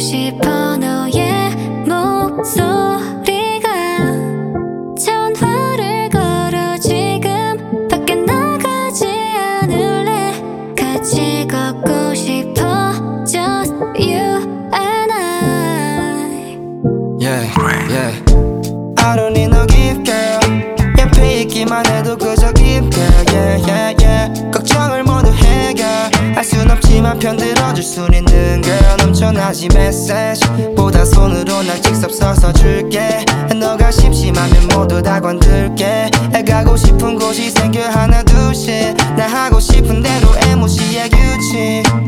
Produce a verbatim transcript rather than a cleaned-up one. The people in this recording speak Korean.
싶어 너의 목소리가 전화를 걸어 지금 밖에 나가지 않을래 같이 걷고 싶어 Just you and I Yeah, yeah I don't need no gift girl 옆에 있기만 해도 그저 gift girl Yeah, yeah, yeah 걱정을 모두 해결 할 순 없지만 편들어줄 순 있는 girl 넘쳐나지 메시지 보다 손으로 날 직접 써서 줄게 너가 심심하면 모두 다 건들게 가고 싶은 곳이 생겨 하나 둘씩 나 하고 싶은 대로 애무시해 규칙